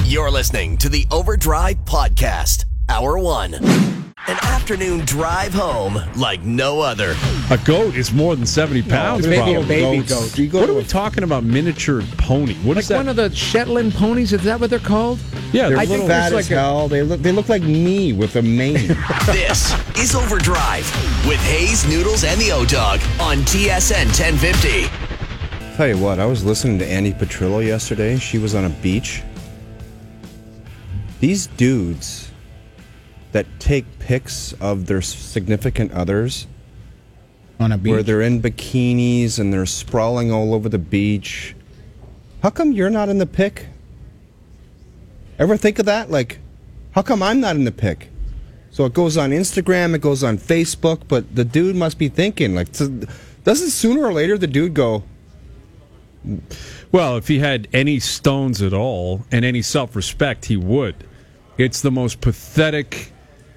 You're listening to the Overdrive Podcast, Hour 1. An afternoon drive home like no other. A goat is more than 70 pounds. Maybe a baby goat. What are we talking about? Miniature pony? What is that? One of the Shetland ponies? Is that what they're called? Yeah, they're I little think fat as hell. They look like me with a mane. This is Overdrive with Hayes, Noodles, and the O-Dog on TSN 1050. Tell you what, I was listening to Andy Petrillo yesterday. She was on a beach. These dudes that take pics of their significant others on a beach where they're in bikinis and they're sprawling all over the beach. How come you're not in the pic? Ever think of that? Like, how come I'm not in the pic? So it goes on Instagram, it goes on Facebook, but the dude must be thinking, like, doesn't sooner or later the dude go... Well, if he had any stones at all and any self-respect, he would. It's the most pathetic,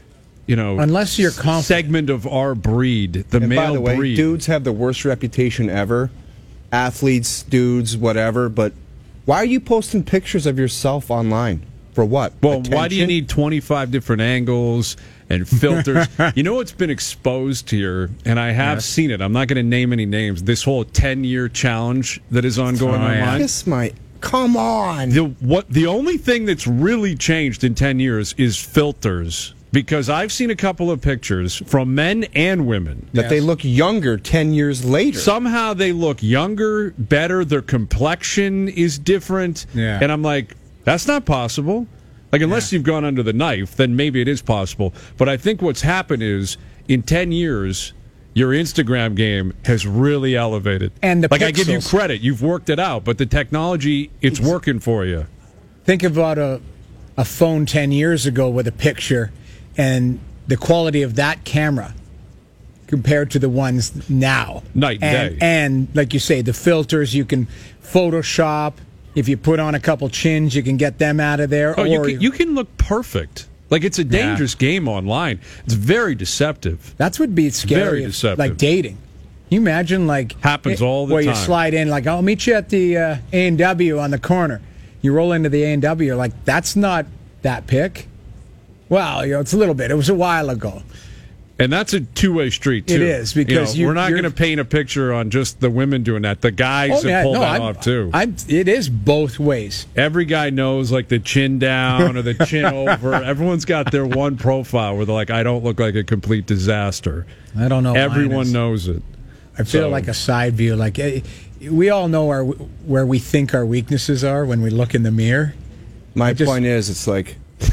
unless you're segment of our breed, the and male by the way, breed. Dudes have the worst reputation ever. Athletes, dudes, whatever. But why are you posting pictures of yourself online? For what? Well, Attention? why do you need 25 different angles and filters? You know what's been exposed here, and I have seen it. I'm not going to name any names. This whole 10-year challenge that is ongoing online. Come on. The only thing that's really changed in 10 years is filters. Because I've seen a couple of pictures from men and women that they look younger 10 years later. Somehow they look younger, better. Their complexion is different. Yeah. And I'm like, that's not possible. Like, unless you've gone under the knife, then maybe it is possible. But I think what's happened is, in 10 years, your Instagram game has really elevated. And the like, I give you pixels. credit. You've worked it out. But the technology, it's working for you. Think about a phone 10 years ago with a picture and the quality of that camera compared to the ones now. Night and day. And like you say, the filters, you can Photoshop. If you put on a couple chins, you can get them out of there. Oh, you can look perfect. Like, it's a dangerous game online. It's very deceptive. That's what be scary. Very deceptive. Like dating. Can you imagine, like... Happens all the time. Where you slide in, like, I'll meet you at the A&W on the corner. You roll into the A&W, you're like, that's not that pic. Well, it's a little bit. It was a while ago. And that's a two-way street, too. It is, because we're not going to paint a picture on just the women doing that. The guys have pulled that off, too. It is both ways. Every guy knows, like, the chin down or the chin over. Everyone's got their one profile where they're like, I don't look like a complete disaster. I don't know. Everyone knows it. I feel like a side view. Like, we all know where we think our weaknesses are when we look in the mirror. My point is, it's like...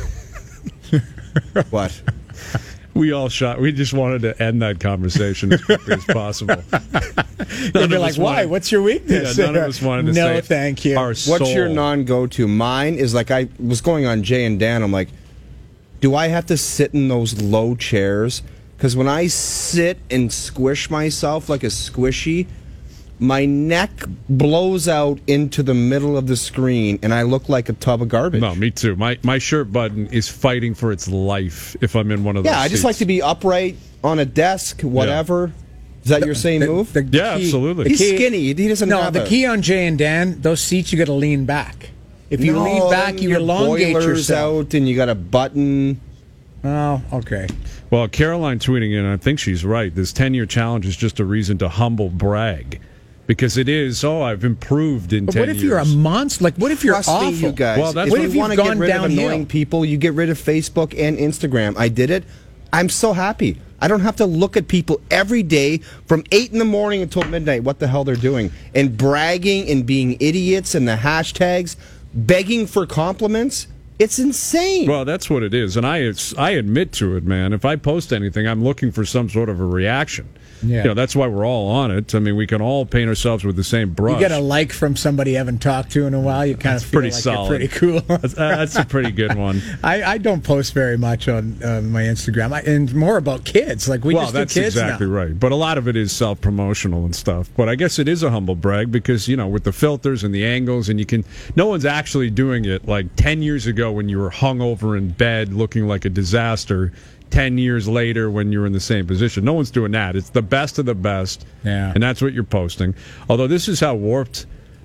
What? We just wanted to end that conversation as quickly as possible. They'd be like, why? What's your weakness? Yeah, none of us wanted to say no, thank you. What's your non-go-to? Mine is like, I was going on Jay and Dan. I'm like, do I have to sit in those low chairs? Because when I sit and squish myself like a squishy, my neck blows out into the middle of the screen, and I look like a tub of garbage. No, me too. My shirt button is fighting for its life if I'm in one of those I just seats. like to be upright on a desk, whatever. Is that your same move? Absolutely. He's skinny. He doesn't have the key on Jay and Dan, those seats, you got to lean back. If you lean back, you elongate yourself. Out, and you got a button. Oh, okay. Well, Caroline tweeting in, I think she's right. This 10-year challenge is just a reason to humble brag. Because it is, I've improved in 10 years. But what if you're a monster? Like, what if you're awful? You guys. Well, that's what if you want to get rid downhill? of annoying people, you get rid of Facebook and Instagram. I did it. I'm so happy. I don't have to look at people every day from 8 in the morning until midnight what the hell they're doing. And bragging and being idiots and the hashtags, begging for compliments. It's insane. Well, that's what it is. And I admit to it, man. If I post anything, I'm looking for some sort of a reaction. Yeah. That's why we're all on it. I mean, we can all paint ourselves with the same brush. You get a like from somebody you haven't talked to in a while, you kind of feel pretty like solid. you're pretty cool. That's a pretty good one. I don't post very much on my Instagram, and more about kids. Like, we just do kids now. That's exactly right. But a lot of it is self-promotional and stuff. But I guess it is a humble brag because, with the filters and the angles, and no one's actually doing it like 10 years ago when you were hungover in bed looking like a disaster. 10 years later when you're in the same position. No one's doing that. It's the best of the best, and that's what you're posting. Although this is how warped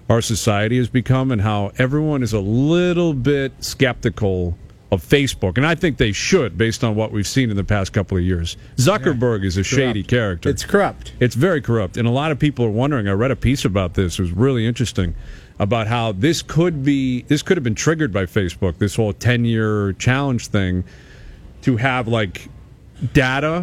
our society has become and how everyone is a little bit skeptical of Facebook. And I think they should, based on what we've seen in the past couple of years. Zuckerberg is a shady character. It's corrupt. It's very corrupt. And a lot of people are wondering, I read a piece about this, it was really interesting, about how this could have been triggered by Facebook, this whole 10-year challenge thing, to have like data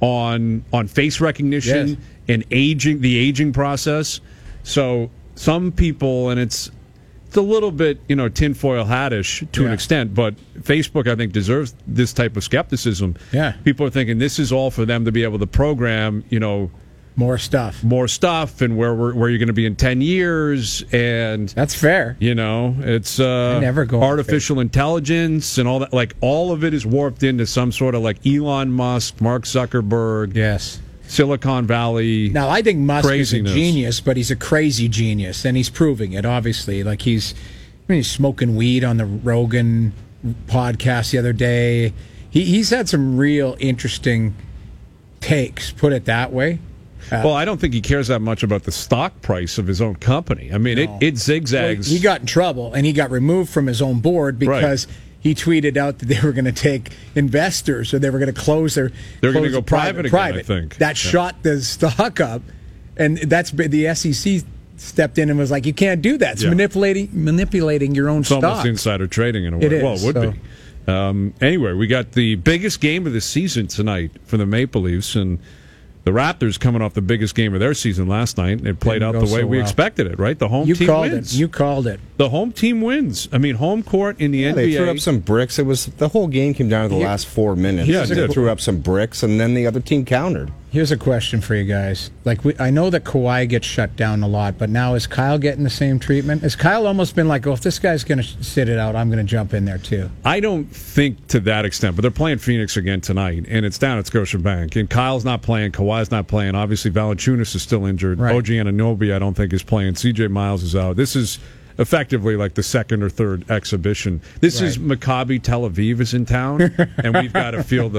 on face recognition and the aging process. So some people, and it's a little bit, tinfoil hattish to an extent, but Facebook, I think, deserves this type of skepticism. Yeah. People are thinking this is all for them to be able to program, more stuff, and where you're going to be in 10 years, and that's fair. It's never go artificial intelligence and all that. Like all of it is warped into some sort of like Elon Musk, Mark Zuckerberg, Silicon Valley. Now I think Musk craziness. is a genius, but he's a crazy genius, and he's proving it. Obviously, like he's smoking weed on the Rogan podcast the other day. He's had some real interesting takes. Put it that way. Well, I don't think he cares that much about the stock price of his own company. I mean, it zigzags. Well, he got in trouble, and he got removed from his own board because he tweeted out that they were going to take investors, or they were going to close their. They're going to go private again, I think. That shot the stock up, and that's the SEC stepped in and was like, "You can't do that. It's manipulating your own stock." It's almost insider trading in a way. It is, well, it would be. Anyway, we got the biggest game of the season tonight for the Maple Leafs, and the Raptors coming off the biggest game of their season last night. It played out the way we expected it, right? The home team wins. You called it. The home team wins. I mean, home court in the NBA. They threw up some bricks. The whole game came down to the last 4 minutes. Yeah, they threw up some bricks, and then the other team countered. Here's a question for you guys. I know that Kawhi gets shut down a lot, but now is Kyle getting the same treatment? Has Kyle almost been like, if this guy's going to sit it out, I'm going to jump in there too? I don't think to that extent, but they're playing Phoenix again tonight, and it's down at Scotiabank. And Kyle's not playing, Kawhi's not playing. Obviously, Valanciunas is still injured. Right. OG Anunoby, I don't think, is playing. CJ Miles is out. This is effectively like the second or third exhibition. This is Maccabi Tel Aviv is in town, and we've got to feel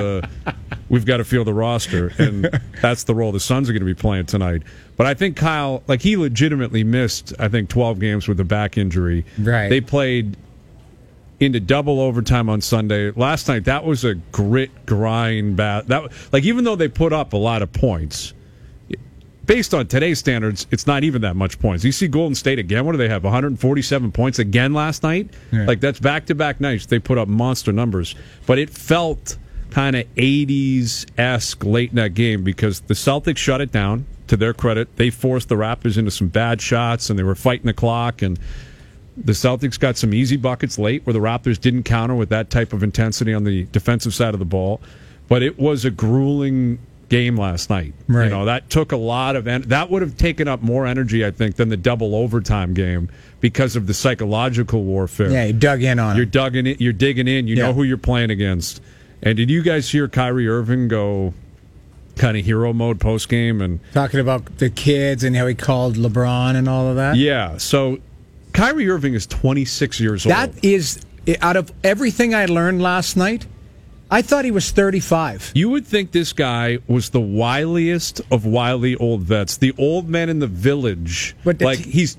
the roster, and that's the role the Suns are going to be playing tonight. But I think Kyle, he legitimately missed, 12 games with a back injury. Right. They played into double overtime on Sunday. Last night, that was a grind. Even though they put up a lot of points, based on today's standards, it's not even that much points. You see Golden State again. What do they have? 147 points again last night? Yeah. That's back-to-back nights. They put up monster numbers. But it felt kind of 80s-esque late in that game because the Celtics shut it down, to their credit. They forced the Raptors into some bad shots, and they were fighting the clock. And the Celtics got some easy buckets late where the Raptors didn't counter with that type of intensity on the defensive side of the ball. But it was a grueling game last night. Right. That took a lot of that would have taken up more energy, I think, than the double overtime game because of the psychological warfare. Yeah, you dug in on it. You're digging in. You know who you're playing against. And did you guys hear Kyrie Irving go kind of hero mode post game and talking about the kids and how he called LeBron and all of that? Yeah. So Kyrie Irving is 26 years old. That is, out of everything I learned last night, I thought he was 35. You would think this guy was the wiliest of wily old vets, the old man in the village. But he's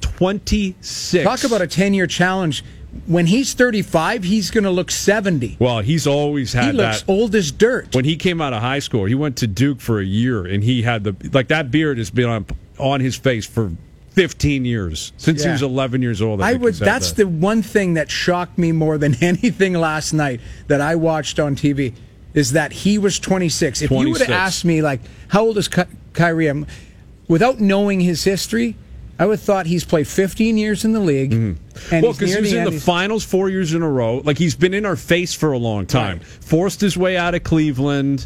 26. Talk about a 10-year challenge. When he's 35, he's going to look 70. Well, he's always had that. He looks old as dirt. When he came out of high school, he went to Duke for a year, and he had that beard has been on his face for 15 years, since he was 11 years old. That's the one thing that shocked me more than anything last night that I watched on TV, is that he was 26. If you would have asked me, how old is Kyrie? Without knowing his history, I would have thought he's played 15 years in the league. Mm-hmm. And because he was in the finals 4 years in a row. He's been in our face for a long time. Right. Forced his way out of Cleveland,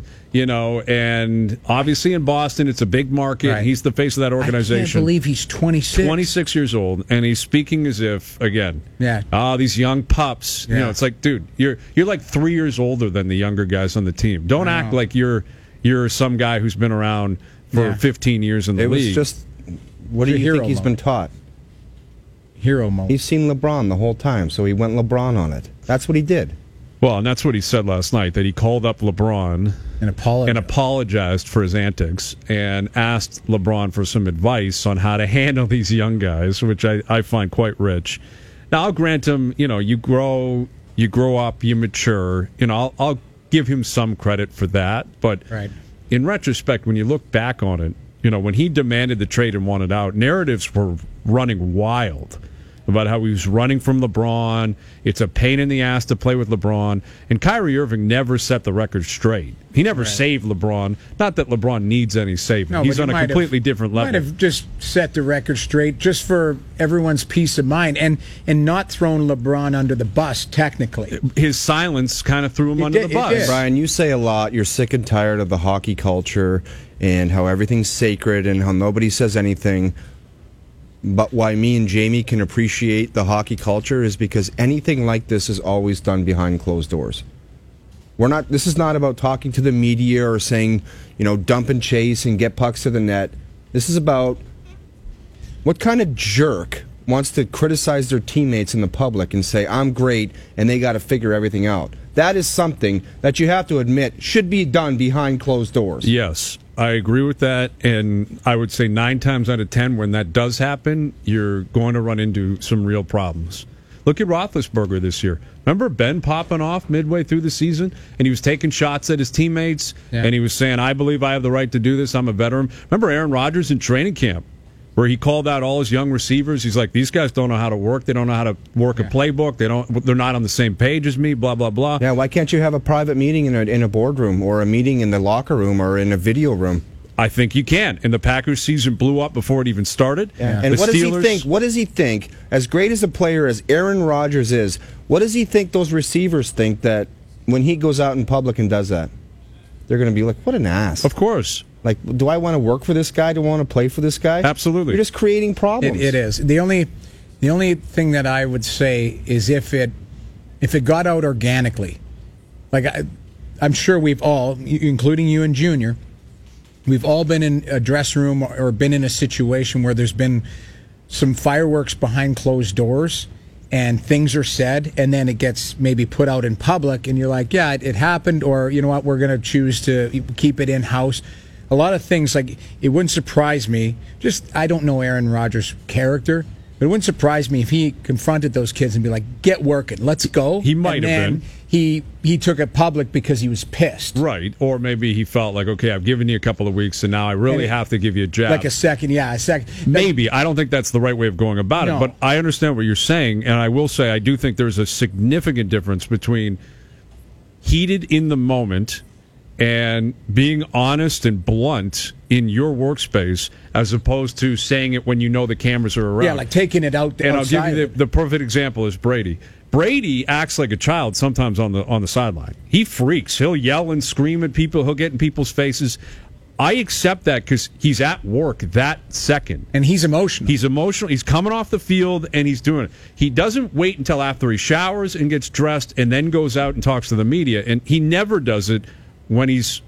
and obviously in Boston, it's a big market. Right. He's the face of that organization. I can't believe he's 26. 26 years old, and he's speaking as if, again, these young pups. Yeah. It's like, dude, you're like 3 years older than the younger guys on the team. Don't act like you're some guy who's been around for 15 years in the league. It was just... What do you think he's been taught? Hero mode. He's seen LeBron the whole time, so he went LeBron on it. That's what he did. Well, and that's what he said last night, that he called up LeBron and apologized for his antics and asked LeBron for some advice on how to handle these young guys, which I find quite rich. Now, I'll grant him, you grow up, you mature. I'll give him some credit for that. But in retrospect, when you look back on it, when he demanded the trade and wanted out, narratives were running wild about how he was running from LeBron. It's a pain in the ass to play with LeBron. And Kyrie Irving never set the record straight. He never saved LeBron. Not that LeBron needs any saving. No, he's on a completely different level. He might have just set the record straight just for everyone's peace of mind and not thrown LeBron under the bus, technically. His silence kind of threw him under the bus. Brian, you say a lot. You're sick and tired of the hockey culture and how everything's sacred and how nobody says anything. But why me and Jamie can appreciate the hockey culture is because anything like this is always done behind closed doors. This is not about talking to the media or saying, dump and chase and get pucks to the net. This is about what kind of jerk wants to criticize their teammates in the public and say, I'm great, and they got to figure everything out. That is something that you have to admit should be done behind closed doors. Yes, I agree with that, and I would say 9 times out of 10, when that does happen, you're going to run into some real problems. Look at Roethlisberger this year. Remember Ben popping off midway through the season, and he was taking shots at his teammates, and he was saying, I believe I have the right to do this, I'm a veteran. Remember Aaron Rodgers in training camp, where he called out all his young receivers. He's like, these guys don't know how to work. They don't know how to work a playbook. They're not on the same page as me, blah, blah, blah. Yeah, why can't you have a private meeting in a boardroom or a meeting in the locker room or in a video room? I think you can. And the Packers season blew up before it even started. Yeah. And what does he think? What does he think? As great as a player as Aaron Rodgers is, what does he think those receivers think that when he goes out in public and does that? They're going to be like, what an ass. Of course. Like, do I want to work for this guy? Do I want to play for this guy? Absolutely. You're just creating problems. It is. The only thing that I would say is if it got out organically, like I'm sure we've all, including you and Junior, we've all been in a dressing room or been in a situation where there's been some fireworks behind closed doors and things are said and then it gets maybe put out in public and you're like, yeah, it happened, or you know what, we're going to choose to keep it in-house. A lot of things, like, it wouldn't surprise me, I don't know Aaron Rodgers' character, but it wouldn't surprise me if he confronted those kids and be like, get working, let's go. He might have been. He took it public because he was pissed. Right. Or maybe he felt like, okay, I've given you a couple of weeks, and now I really have to give you a jab. Like a second. Maybe. I don't think that's the right way of going about it, but I understand what you're saying, and I will say I do think there's a significant difference between heated in the moment and being honest and blunt in your workspace as opposed to saying it when you know the cameras are around. Yeah, like taking it out and outside. I'll give you the perfect example is Brady. Brady acts like a child sometimes on the sideline. He freaks. He'll yell and scream at people. He'll get in people's faces. I accept that because he's at work that second. And he's emotional. He's emotional. He's coming off the field, and he's doing it. He doesn't wait until after he showers and gets dressed and then goes out and talks to the media. And he never does it when he's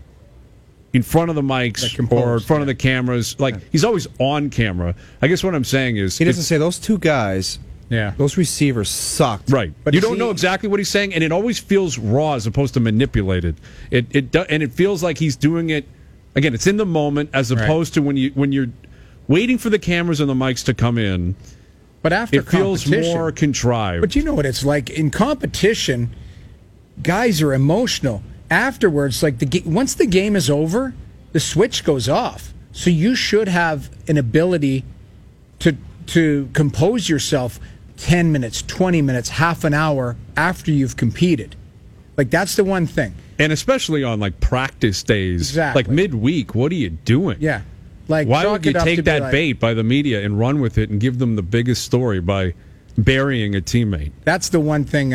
in front of the mics or in front of the cameras. He's always on camera. I guess what I'm saying is... He doesn't say those two guys... Yeah, those receivers sucked. Right, but you don't know exactly what he's saying, and it always feels raw as opposed to manipulated. It feels like he's doing it again. It's in the moment as opposed to when you're waiting for the cameras and the mics to come in. But after it feels more contrived. But you know what it's like in competition. Guys are emotional afterwards. Like once the game is over, the switch goes off. So you should have an ability to compose yourself 10 minutes, 20 minutes, half an hour after you've competed. Like, that's the one thing. And especially on, practice days. Exactly. Like, midweek, what are you doing? Yeah. Why would you take that bait by the media and run with it and give them the biggest story by burying a teammate? That's the one thing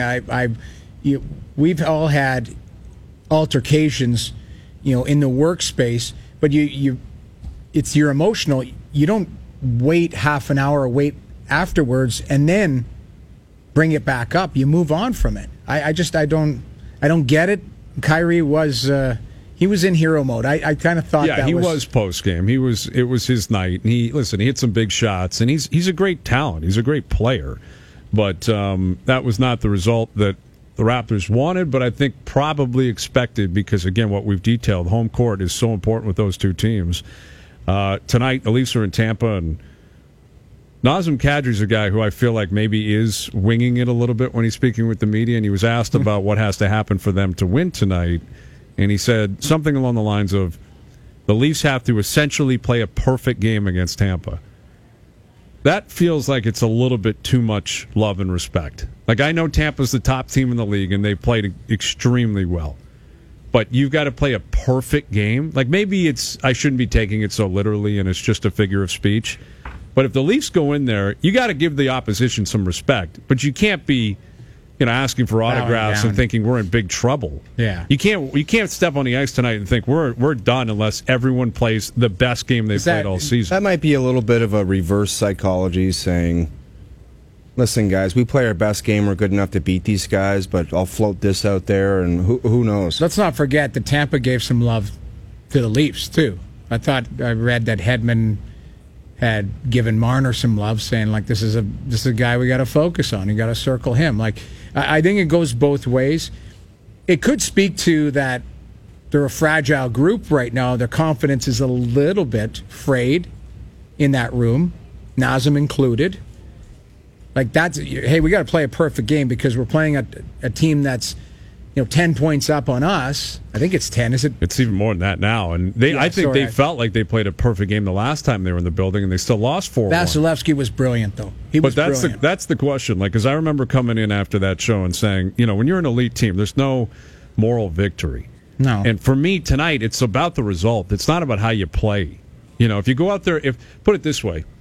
we've all had altercations, in the workspace, but you're emotional. You don't wait half an hour or wait afterwards and then bring it back up. You move on from it. I don't get it. Kyrie was he was in hero mode. I kind of thought he was post game. It was his night. And he hit some big shots, and he's a great talent. He's a great player, but that was not the result that the Raptors wanted, but I think probably expected because, again, what we've detailed, home court is so important with those two teams. Tonight, the Leafs are in Tampa, and Nazem Kadri's a guy who I feel like maybe is winging it a little bit when he's speaking with the media, and he was asked about what has to happen for them to win tonight, and he said something along the lines of, the Leafs have to essentially play a perfect game against Tampa. That feels like it's a little bit too much love and respect. Like, I know Tampa's the top team in the league, and they played extremely well. But you've got to play a perfect game. Like, maybe I shouldn't be taking it so literally, and it's just a figure of speech. But if the Leafs go in there, you got to give the opposition some respect. But you can't be, asking for autographs and thinking we're in big trouble. Yeah, you can't step on the ice tonight and think we're done unless everyone plays the best game they've played all season. That might be a little bit of a reverse psychology, saying, listen, guys, we play our best game. We're good enough to beat these guys, but I'll float this out there, and who knows? Let's not forget that Tampa gave some love to the Leafs, too. I read that Hedman had given Marner some love, saying, like, this is a guy we got to focus on. You got to circle him. Like, I think it goes both ways. It could speak to that they're a fragile group right now. Their confidence is a little bit frayed in that room, Nazem included. Like, hey, we got to play a perfect game because we're playing a team that's 10 points up on us. I think it's 10. Is it? It's even more than that now. And I think they felt like they played a perfect game the last time they were in the building, and they still lost 4-1. Vasilevsky was brilliant, though. That's the question. Like, because I remember coming in after that show and saying, when you're an elite team, there's no moral victory. No. And for me tonight, it's about the result. It's not about how you play. If you go out there, put it this way,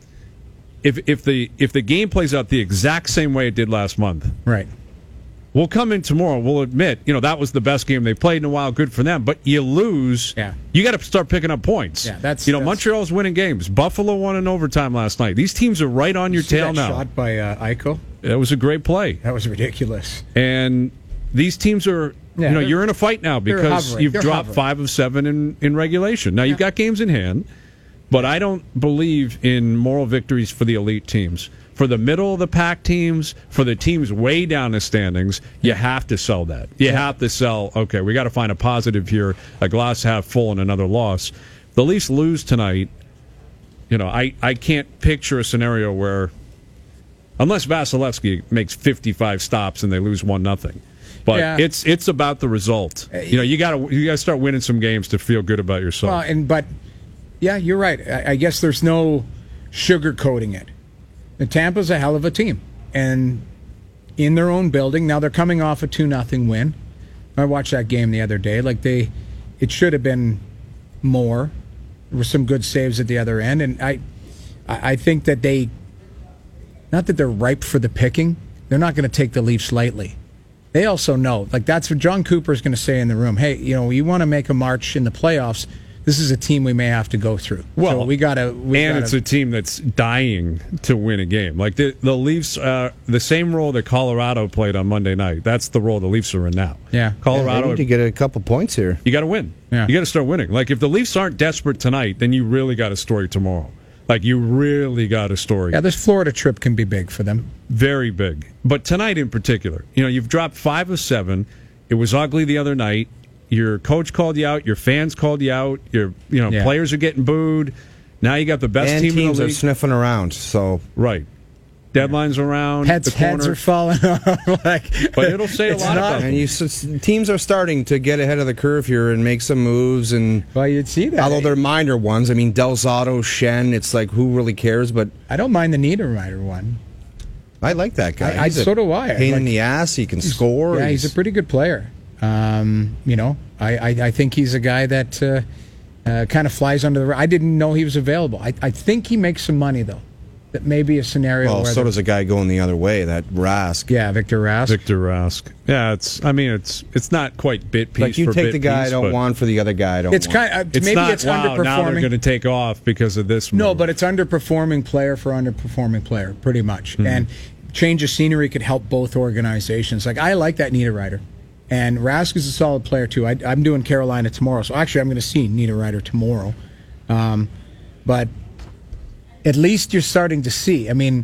if the game plays out the exact same way it did last month, right? We'll come in tomorrow. We'll admit, that was the best game they've played in a while. Good for them. But you lose. Yeah. You got to start picking up points. Yeah, that's Montreal's winning games. Buffalo won in overtime last night. These teams are right on your tail now. Shot by Eichel. That was a great play. That was ridiculous. And these teams are, you're in a fight now because you've dropped 5 of 7 in regulation. Now you've got games in hand, but I don't believe in moral victories for the elite teams. For the middle of the pack teams, for the teams way down the standings, you have to sell that. You have to sell, okay, we got to find a positive here, a glass half full and another loss. The Leafs lose tonight. I can't picture a scenario where, unless Vasilevsky makes 55 stops and they lose 1-0. But it's about the result. You got to start winning some games to feel good about yourself. Well, you're right. I guess there's no sugarcoating it. And Tampa's a hell of a team, and in their own building. Now they're coming off a 2-0 win. I watched that game the other day. It should have been more. There were some good saves at the other end, and I think that not that they're ripe for the picking. They're not going to take the Leafs lightly. They also know, that's what John Cooper is going to say in the room. Hey, you want to make a march in the playoffs. This is a team we may have to go through. Well, so it's a team that's dying to win a game. Like the Leafs, the same role that Colorado played on Monday night. That's the role the Leafs are in now. Yeah, Colorado. They need to get a couple points here. You got to win. Yeah. You got to start winning. Like if the Leafs aren't desperate tonight, then you really got a story tomorrow. Like you really got a story. Yeah, this Florida trip can be big for them. Very big. But tonight in particular, you've dropped 5 of 7. It was ugly the other night. Your coach called you out. Your fans called you out. Your players are getting booed. Now you got the best team in the league. Teams are sniffing around. So right, deadlines around. Heads are falling off. But it'll say a lot about them. And teams are starting to get ahead of the curve here and make some moves. And well, you'd see that. Although they're minor ones. I mean, Del Zotto, Shen. It's like who really cares? But I don't mind the Niederreiter one. I like that guy. So do I. Pain in the ass. He can score. Yeah, he's a pretty good player. I think he's a guy that kind of flies under the radar. I didn't know he was available. I think he makes some money, though. That may be a scenario well, where... so does a guy going the other way, that Rask. Yeah, Victor Rask. Yeah, it's not quite bit piece like you for take bit the guy piece, I don't want for the other guy I don't it's want. Maybe not, it's underperforming. Now they're going to take off because of this move. No, but it's underperforming player for underperforming player, pretty much. Mm-hmm. And change of scenery could help both organizations. Like, I like that Niederreiter. And Rask is a solid player, too. I'm doing Carolina tomorrow. So, actually, I'm going to see Niederreiter tomorrow. But at least you're starting to see. I mean,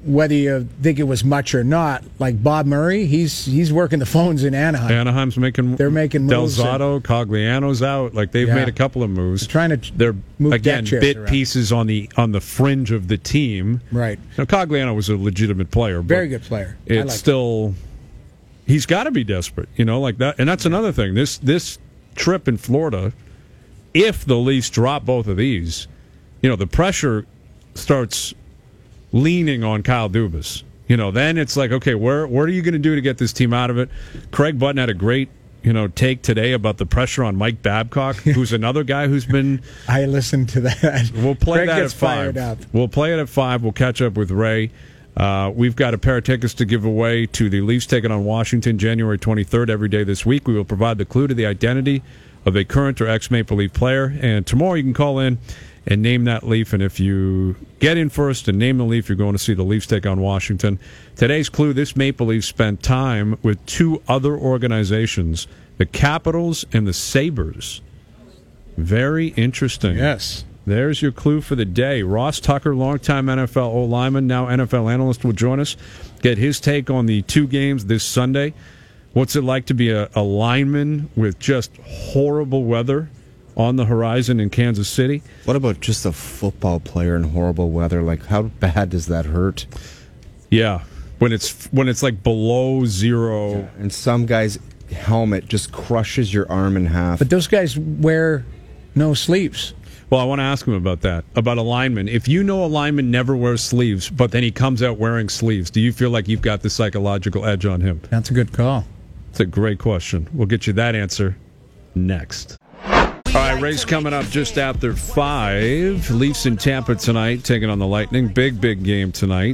whether you think it was much or not, like Bob Murray, he's working the phones in Anaheim. Anaheim's they're making moves. Del Zotto, Cogliano's out. Like they've made a couple of moves. They're move again bit around. Pieces on the fringe of the team. Right. Now, Cogliano was a legitimate player. Very good player. It's still he's got to be desperate, like that. And that's another thing. This trip in Florida, if the Leafs drop both of these, the pressure starts leaning on Kyle Dubas. Then it's like, okay, what are you going to do to get this team out of it? Craig Button had a great, take today about the pressure on Mike Babcock, who's another guy who's been... I listened to that. We'll play that at 5. We'll play it at 5. We'll catch up with Ray. We've got a pair of tickets to give away to the Leafs taking on Washington January 23rd every day this week. We will provide the clue to the identity of a current or ex-Maple Leaf player. And tomorrow you can call in and name that Leaf, and if you get in first and name the Leaf, you're going to see the Leafs take on Washington. Today's clue, this Maple Leaf spent time with 2 other organizations, the Capitals and the Sabres. Very interesting. Yes. There's your clue for the day. Ross Tucker, longtime NFL O-lineman, now NFL analyst, will join us, get his take on the 2 games this Sunday. What's it like to be a lineman with just horrible weather on the horizon in Kansas City? What about just a football player in horrible weather? Like, how bad does that hurt? Yeah, when it's like below zero, and some guy's helmet just crushes your arm in half. But those guys wear no sleeves. Well, I want to ask him about that, about a lineman. If you know a lineman never wears sleeves, but then he comes out wearing sleeves, do you feel like you've got the psychological edge on him? That's a good call. It's a great question. We'll get you that answer next. All right, race coming up just after 5. Leafs in Tampa tonight, taking on the Lightning. Big game tonight.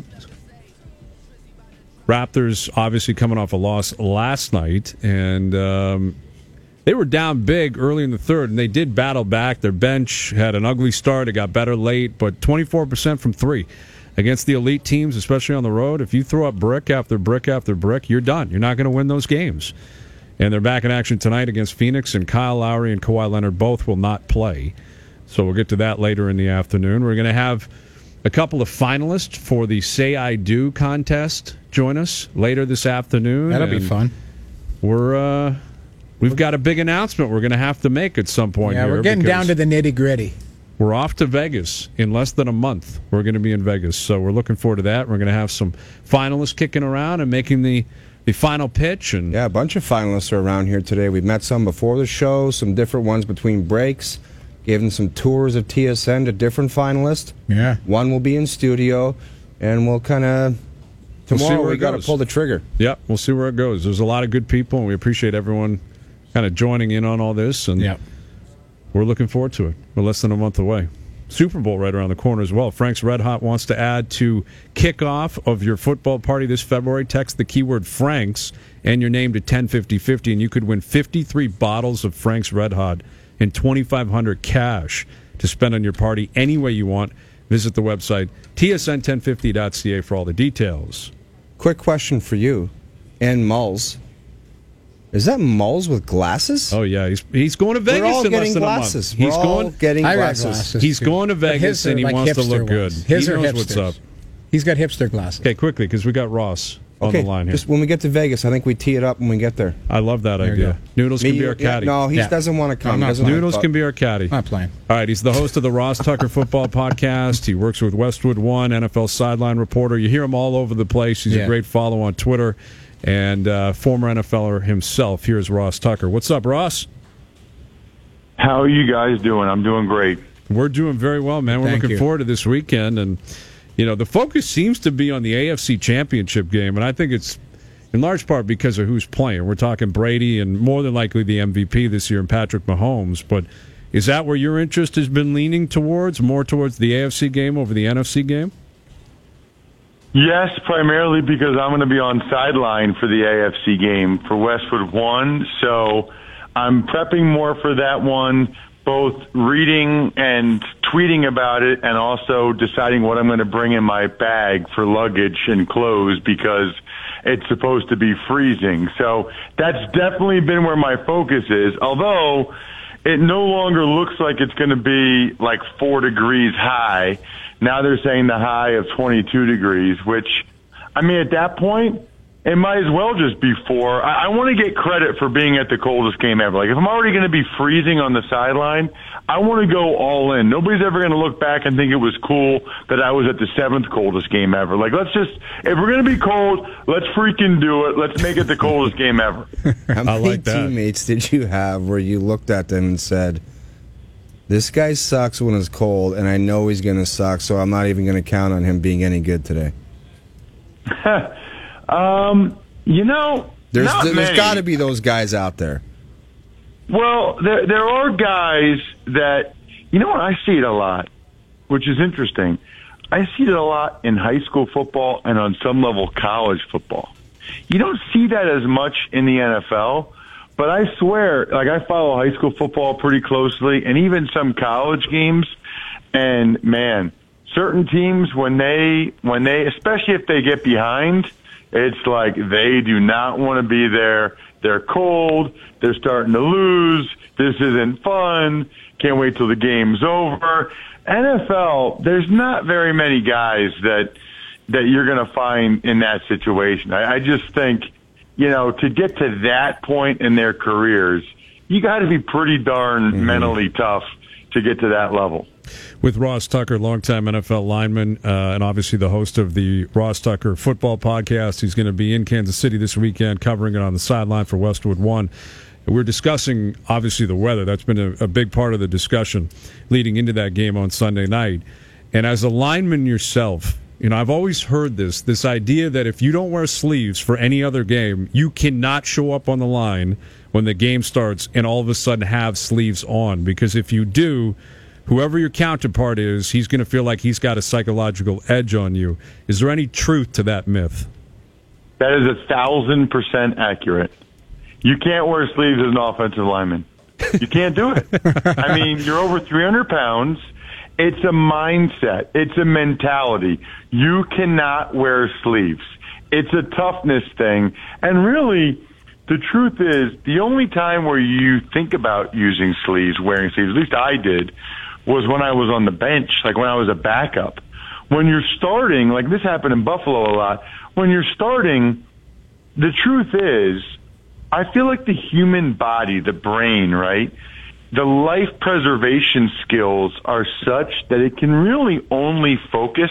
Raptors obviously coming off a loss last night, and they were down big early in the third, and they did battle back. Their bench had an ugly start. It got better late, but 24% from 3. Against the elite teams, especially on the road, if you throw up brick after brick after brick, you're done. You're not going to win those games. And they're back in action tonight against Phoenix, and Kyle Lowry and Kawhi Leonard both will not play. So we'll get to that later in the afternoon. We're going to have a couple of finalists for the Say I Do contest join us later this afternoon. That'll be fun. We've got a big announcement we're going to have to make at some point here. Yeah, we're getting down to the nitty-gritty. We're off to Vegas in less than a month. We're going to be in Vegas, so we're looking forward to that. We're going to have some finalists kicking around and making the final pitch. And yeah, a bunch of finalists are around here today. We've met some before the show, some different ones between breaks, given some tours of TSN to different finalists. Yeah. One will be in studio, and we'll kind of... Tomorrow we got to pull the trigger. Yeah, we'll see where it goes. There's a lot of good people, and we appreciate everyone kind of joining in on all this. And we're looking forward to it. We're less than a month away. Super Bowl right around the corner as well. Frank's Red Hot wants to add to kickoff of your football party this February. Text the keyword Frank's and your name to 105050, and you could win 53 bottles of Frank's Red Hot and $2,500 cash to spend on your party any way you want. Visit the website tsn1050.ca for all the details. Quick question for you and Mulls. Is that Mulls with glasses? Oh, yeah. He's going to Vegas in less than glasses. a month. We're all getting glasses. He's going to Vegas, and he wants to look good. His he knows knows what's up. He's got hipster glasses. Okay, quickly, because we got Ross on the line here. Just when we get to Vegas, I think we tee it up when we get there. I love that idea. Noodles can be our caddy. No, he doesn't want to come. Noodles can be our caddy. I'm not playing. All right, he's the host of the Ross Tucker Football Podcast. He works with Westwood One, NFL sideline reporter. You hear him all over the place. He's a great follow on Twitter. And former NFLer himself. Here's Ross Tucker. What's up, Ross? How are you guys doing? I'm doing great. We're doing very well, man. We're looking forward to this weekend. And, the focus seems to be on the AFC Championship game. And I think it's in large part because of who's playing. We're talking Brady and more than likely the MVP this year and Patrick Mahomes. But is that where your interest has been leaning towards, more towards the AFC game over the NFC game? Yes, primarily because I'm going to be on sideline for the AFC game for Westwood One. So I'm prepping more for that one, both reading and tweeting about it and also deciding what I'm going to bring in my bag for luggage and clothes because it's supposed to be freezing. So that's definitely been where my focus is, although it no longer looks like it's going to be like 4 degrees high. Now they're saying the high of 22 degrees, which, I mean, at that point, it might as well just be 4. I want to get credit for being at the coldest game ever. Like, if I'm already going to be freezing on the sideline, I want to go all in. Nobody's ever going to look back and think it was cool that I was at the 7th coldest game ever. Like, let's just, if we're going to be cold, let's freaking do it. Let's make it the coldest game ever. How many teammates did you have where you looked at them and said, this guy sucks when it's cold, and I know he's going to suck, so I'm not even going to count on him being any good today? You know, there's got to be those guys out there. Well, there are guys that, you know what, I see it a lot, which is interesting. I see it a lot in high school football and on some level college football. You don't see that as much in the NFL, but I swear, like, I follow high school football pretty closely and even some college games, and man, certain teams, when they, especially if they get behind, it's like they do not want to be there. They're cold. They're starting to lose. This isn't fun. Can't wait till the game's over. NFL, there's not very many guys that you're going to find in that situation. I just think, you know, to get to that point in their careers, you got to be pretty darn mentally tough to get to that level. With Ross Tucker, longtime NFL lineman, and obviously the host of the Ross Tucker Football Podcast. He's going to be in Kansas City this weekend, covering it on the sideline for Westwood One. And we're discussing, obviously, the weather. That's been a big part of the discussion leading into that game on Sunday night. And as a lineman yourself, you know, I've always heard this idea that if you don't wear sleeves for any other game, you cannot show up on the line when the game starts and all of a sudden have sleeves on. Because if you do, whoever your counterpart is, he's going to feel like he's got a psychological edge on you. Is there any truth to that myth? That is 1,000% accurate. You can't wear sleeves as an offensive lineman. You can't do it. I mean, you're over 300 pounds. It's a mindset. It's a mentality. You cannot wear sleeves. It's a toughness thing. And really, the truth is, the only time where you think about using sleeves, wearing sleeves, at least I did, was when I was on the bench, like when I was a backup. When you're starting, like this happened in Buffalo a lot, when you're starting, the truth is, I feel like the human body, the brain, right, the life preservation skills are such that it can really only focus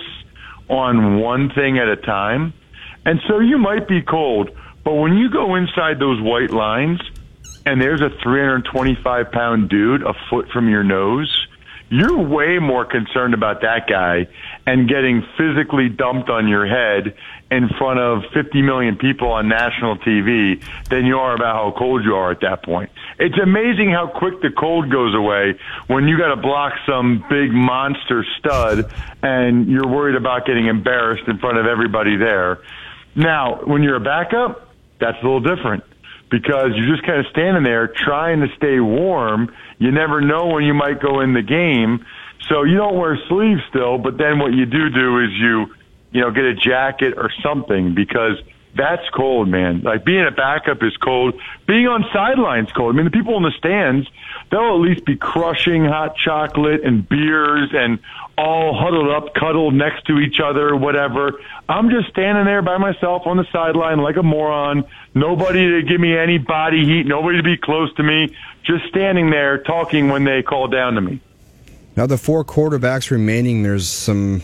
on one thing at a time. And so you might be cold, but when you go inside those white lines and there's a 325-pound dude a foot from your nose, you're way more concerned about that guy and getting physically dumped on your head in front of 50 million people on national TV than you are about how cold you are at that point. It's amazing how quick the cold goes away when you got to block some big monster stud and you're worried about getting embarrassed in front of everybody there. Now, when you're a backup, that's a little different, because you're just kind of standing there trying to stay warm. You never know when you might go in the game. So you don't wear sleeves still, but then what you do is you get a jacket or something, because that's cold, man. Like, being a backup is cold. Being on sidelines cold. I mean, the people in the stands, they'll at least be crushing hot chocolate and beers and all huddled up, cuddled next to each other, whatever. I'm just standing there by myself on the sideline like a moron. Nobody to give me any body heat, nobody to be close to me, just standing there talking when they call down to me. Now, the 4 quarterbacks remaining, there's some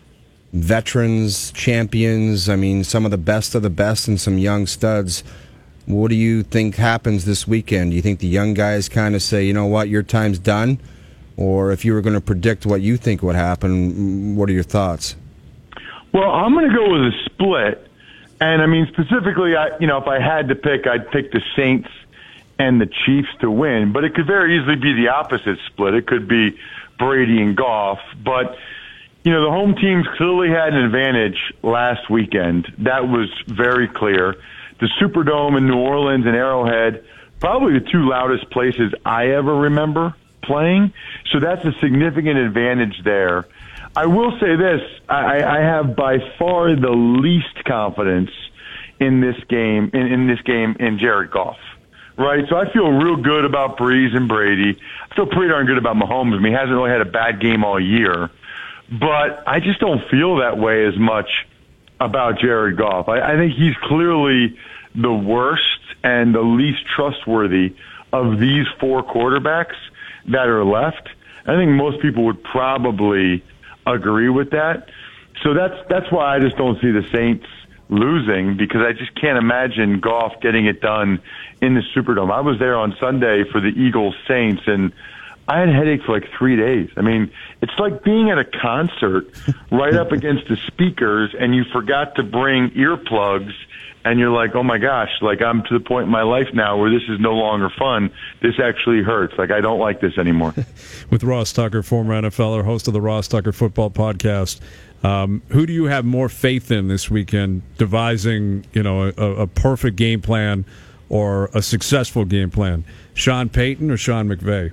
veterans, champions, I mean, some of the best and some young studs. What do you think happens this weekend? Do you think the young guys kind of say, you know what, your time's done? Or if you were going to predict what you think would happen, what are your thoughts? Well, I'm going to go with a split. And, I mean, specifically, if I had to pick, I'd pick the Saints and the Chiefs to win. But it could very easily be the opposite split. It could be Brady and Goff. But, the home teams clearly had an advantage last weekend. That was very clear. The Superdome in New Orleans and Arrowhead, probably the 2 loudest places I ever remember playing. So that's a significant advantage there. I will say this, I have by far the least confidence in this game, in Jared Goff, right? So I feel real good about Breeze and Brady. I feel pretty darn good about Mahomes. I mean, he hasn't really had a bad game all year. But I just don't feel that way as much about Jared Goff. I think he's clearly the worst and the least trustworthy of these four quarterbacks that are left. I think most people would probably agree with that. So that's why I just don't see the Saints losing, because I just can't imagine Goff getting it done in the Superdome. I was there on Sunday for the Eagles-Saints, and I had a headache for like 3 days. I mean, it's like being at a concert right up against the speakers, and you forgot to bring earplugs, and you're like, oh my gosh, like I'm to the point in my life now where this is no longer fun. This actually hurts. Like I don't like this anymore. With Ross Tucker, former NFLer, host of the Ross Tucker Football Podcast. Who do you have more faith in this weekend, devising, a perfect game plan or a successful game plan? Sean Payton or Sean McVay?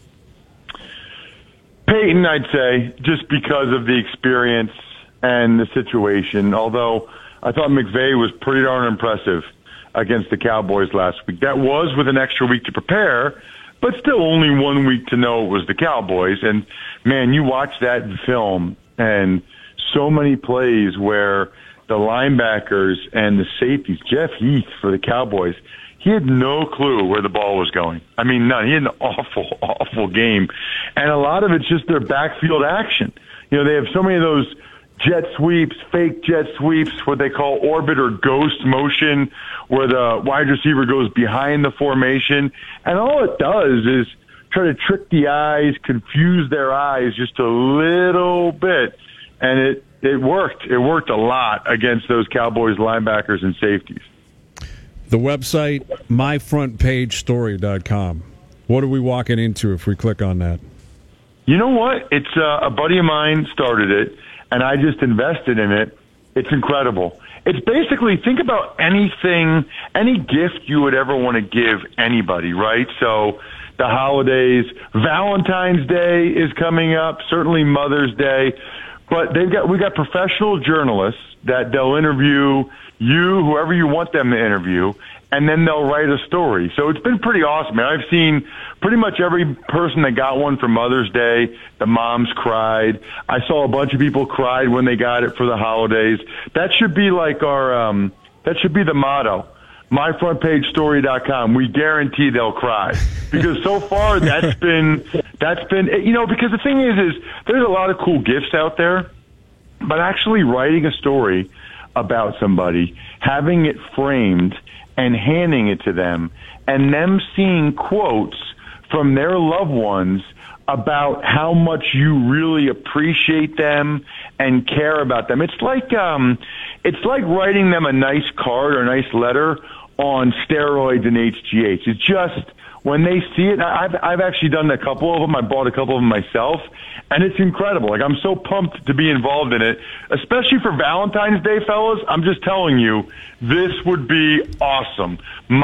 Payton, I'd say, just because of the experience and the situation. Although I thought McVay was pretty darn impressive against the Cowboys last week. That was with an extra week to prepare, but still only 1 week to know it was the Cowboys. And, man, you watch that film and so many plays where the linebackers and the safeties, Jeff Heath for the Cowboys, he had no clue where the ball was going. I mean, none. He had an awful, awful game. And a lot of it's just their backfield action. They have so many of those jet sweeps, fake jet sweeps, what they call orbit or ghost motion, where the wide receiver goes behind the formation. And all it does is try to trick the eyes, confuse their eyes just a little bit. And it worked. It worked a lot against those Cowboys linebackers and safeties. The website, myfrontpagestory.com. What are we walking into if we click on that? You know what? It's a buddy of mine started it, and I just invested in it. It's incredible. It's basically, think about anything, any gift you would ever want to give anybody, right? So the holidays, Valentine's Day is coming up, certainly Mother's Day. But we got professional journalists that they'll interview you, whoever you want them to interview, and then they'll write a story. So it's been pretty awesome. I've seen pretty much every person that got one for Mother's Day. The moms cried. I saw a bunch of people cried when they got it for the holidays. That should be like that should be the motto. MyFrontPageStory.com. We guarantee they'll cry, because so far that's been because the thing is there's a lot of cool gifts out there, but actually writing a story about somebody, having it framed and handing it to them, and them seeing quotes from their loved ones about how much you really appreciate them and care about them. It's like writing them a nice card or a nice letter on steroids and HGH. It's just, when they see it, I've actually done a couple of them. I bought a couple of them myself, and it's incredible. Like, I'm so pumped to be involved in it, especially for Valentine's Day, fellas. I'm just telling you, this would be awesome.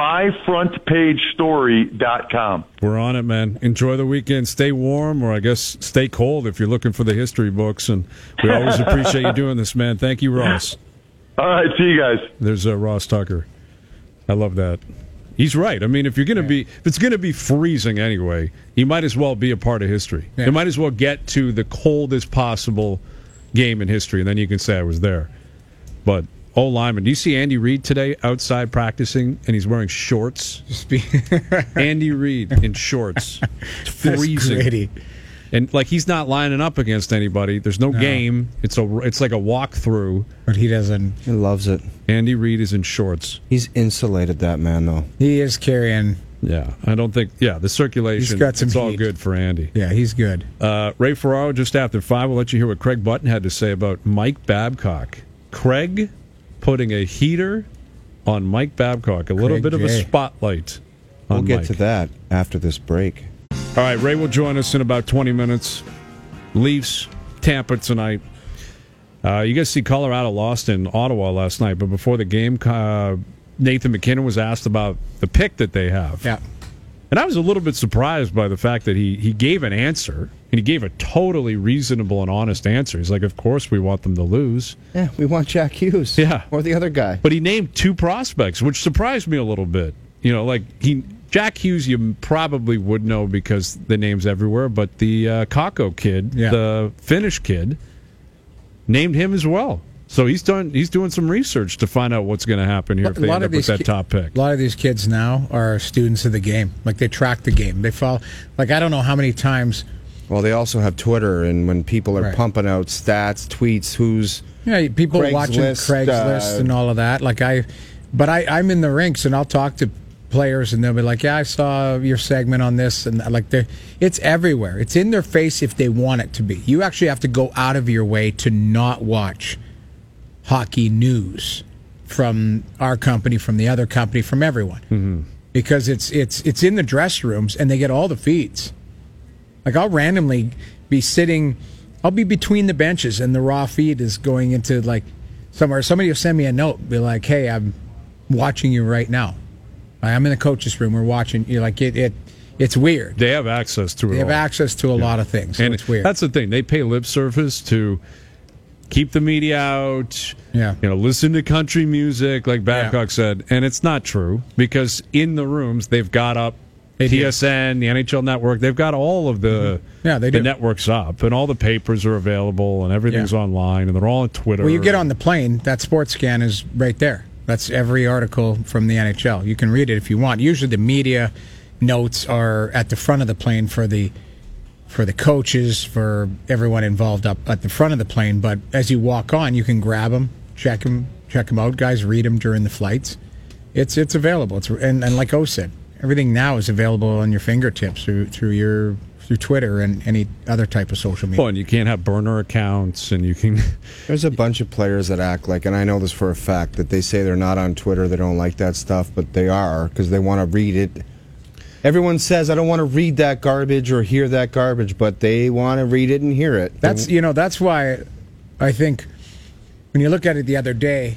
MyFrontPageStory.com. We're on it, man. Enjoy the weekend. Stay warm, or I guess stay cold if you're looking for the history books. And we always appreciate you doing this, man. Thank you, Ross. All right, see you guys. There's Ross Tucker. I love that. He's right. I mean, if it's going to be freezing anyway, you might as well be a part of history. Yeah. You might as well get to the coldest possible game in history, and then you can say I was there. But lineman, do you see Andy Reid today outside practicing, and he's wearing shorts? Andy Reid in shorts. It's freezing. And he's not lining up against anybody. There's no game. It's like a walkthrough. But he doesn't. He loves it. Andy Reid is in shorts. He's insulated, that man, though. He is carrying. Yeah, I don't think. Yeah, the circulation. He's got some it's heat. All good for Andy. Yeah, he's good. Ray Ferraro just after 5. We'll let you hear what Craig Button had to say about Mike Babcock. Craig putting a heater on Mike Babcock. A little bit of a spotlight on We'll get Mike. to that after this break. All right, Ray will join us in about 20 minutes. Leafs, Tampa tonight. You guys see Colorado lost in Ottawa last night, but before the game, Nathan McKinnon was asked about the pick that they have. Yeah. And I was a little bit surprised by the fact that he gave an answer, and he gave a totally reasonable and honest answer. He's like, of course we want them to lose. Yeah, we want Jack Hughes. Yeah. Or the other guy. But he named 2 prospects, which surprised me a little bit. Jack Hughes, you probably would know because the name's everywhere, but the Kakko kid, the Finnish kid, named him as well. So he's doing some research to find out what's going to happen here if they end up with that top pick. A lot of these kids now are students of the game. Like, they track the game. They follow. Like, I don't know how many times. Well, they also have Twitter, and when people are pumping out stats, tweets, people watching Craigslist and all of that. Like, I'm in the rinks, and I'll talk to players, and they'll be like, "Yeah, I saw your segment on this," and like, it's everywhere. It's in their face if they want it to be. You actually have to go out of your way to not watch hockey news from our company, from the other company, from everyone, because it's in the dress rooms, and they get all the feeds. Like, I'll randomly be sitting, I'll be between the benches, and the raw feed is going into like somewhere. Somebody will send me a note, be like, "Hey, I'm watching you right now. I'm in the coach's room. We're watching." You're like, it's weird. They have access to it. They have access to a lot of things, so and it's weird. That's the thing. They pay lip service to keep the media out. Yeah. Listen to country music, like Babcock said, and it's not true because in the rooms they've got up TSN, the NHL Network. They've got all of the the networks up, and all the papers are available, and everything's online, and they're all on Twitter. Well, you get on the plane, that sports scan is right there. That's every article from the NHL. You can read it if you want. Usually the media notes are at the front of the plane for the coaches, for everyone involved up at the front of the plane. But as you walk on, you can grab them, check them out. Guys, read them during the flights. It's available. And like O said, everything now is available on your fingertips through Twitter and any other type of social media. Well, and you can't have burner accounts, and you can. There's a bunch of players that act like, and I know this for a fact, that they say they're not on Twitter, they don't like that stuff, but they are because they want to read it. Everyone says, "I don't want to read that garbage or hear that garbage," but they want to read it and hear it. That's why I think when you look at it the other day,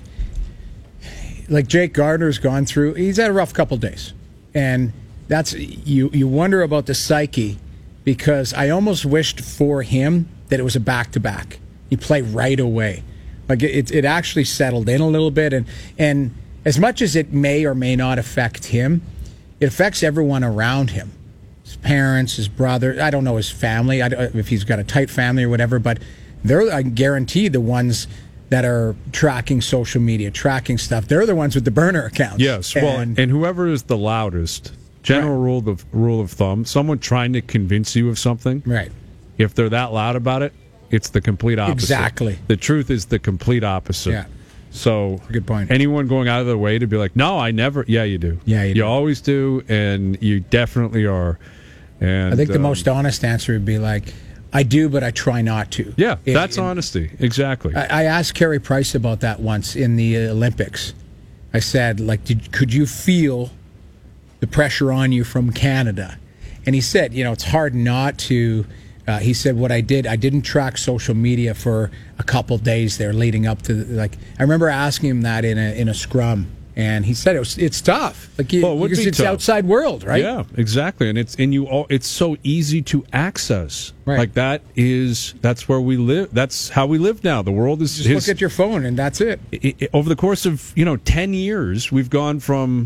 like Jake Gardner's gone through, he's had a rough couple days, and that's you wonder about the psyche, because I almost wished for him that it was a back-to-back. He played right away. Like, it actually settled in a little bit, and as much as it may or may not affect him, it affects everyone around him. His parents, his brother, I don't know, his family, if he's got a tight family or whatever, but they're, I guarantee, the ones that are tracking social media, tracking stuff. They're the ones with the burner accounts. Yes, and whoever is the loudest, general rule of thumb, someone trying to convince you of something, right? If they're that loud about it, it's the complete opposite. Exactly. The truth is the complete opposite. Yeah. So, good point. Anyone going out of their way to be like, "No, I never." Yeah, you do. Yeah, you do. You always do, and you definitely are. And I think the most honest answer would be like, "I do, but I try not to." Yeah, that's honesty. Exactly. I asked Carey Price about that once in the Olympics. I said, like, could you feel the pressure on you from Canada? And he said, it's hard not to. He said, what I didn't track social media for a couple days there leading up to, I remember asking him that in a scrum, and he said it's tough. Because it's the outside world, right? Yeah, exactly. And it's so easy to access. Right. Like that's where we live. That's how we live now. The world is just look at your phone and that's it. Over the course of 10 years, we've gone from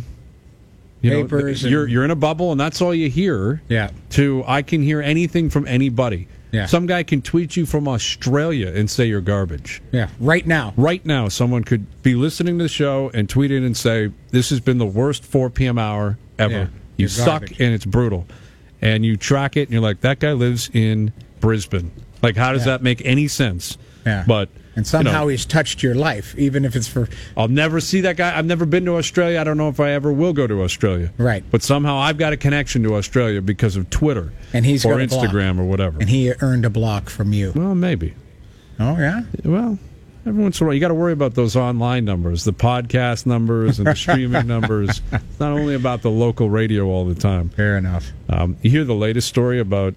papers. You're in a bubble and that's all you hear. Yeah. To I can hear anything from anybody. Yeah. Some guy can tweet you from Australia and say you're garbage. Yeah. Right now, someone could be listening to the show and tweet it and say, "This has been the worst 4 p.m. hour ever. Yeah, you suck garbage. And it's brutal." And you track it and you're like, "That guy lives in Brisbane. Like, how does that make any sense?" Yeah. But and somehow he's touched your life, even if it's for. I'll never see that guy. I've never been to Australia. I don't know if I ever will go to Australia. Right. But somehow I've got a connection to Australia because of Twitter, and he's or got a Instagram block. or whatever. And he earned a block from you. Well, maybe. Oh yeah. Well, every once in a while you got to worry about those online numbers, the podcast numbers, and the streaming numbers. It's not only about the local radio all the time. Fair enough. You hear the latest story about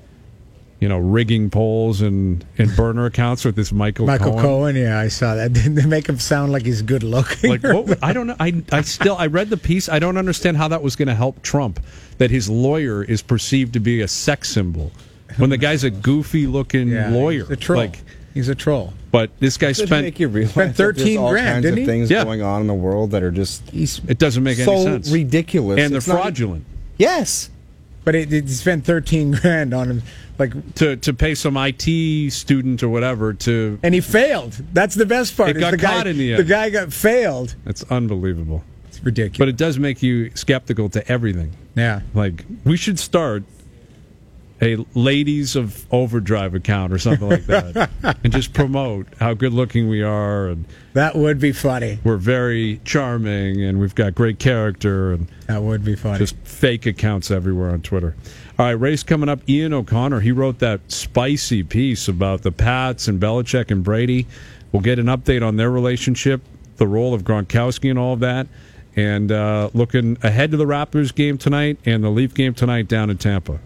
rigging polls and burner accounts with this Michael Cohen. Yeah, I saw that. Didn't they make him sound like he's good looking? Like, I don't know. I read the piece. I don't understand how that was going to help Trump. That his lawyer is perceived to be a sex symbol when the guy's a goofy looking lawyer. He's a troll. He's a troll. But this guy make you realize spent $13,000, didn't he? Things going on in the world that are just it doesn't make any sense. So ridiculous. And they're fraudulent. Yes. But he spent $13,000 on him, like to pay some IT student or whatever to. And he failed. That's the best part. It got caught in the end. The guy got failed. That's unbelievable. It's ridiculous. But it does make you skeptical to everything. Yeah. Like, we should start a Ladies of Overdrive account or something like that and just promote how good looking we are, and that would be funny. We're very charming and we've got great character, and that would be funny. Just fake accounts everywhere on Twitter. All right, race coming up. Ian O'Connor, he wrote that spicy piece about the Pats and Belichick and Brady. We'll get an update on their relationship, the role of Gronkowski and all of that, and looking ahead to the Raptors game tonight and the Leaf game tonight down in Tampa.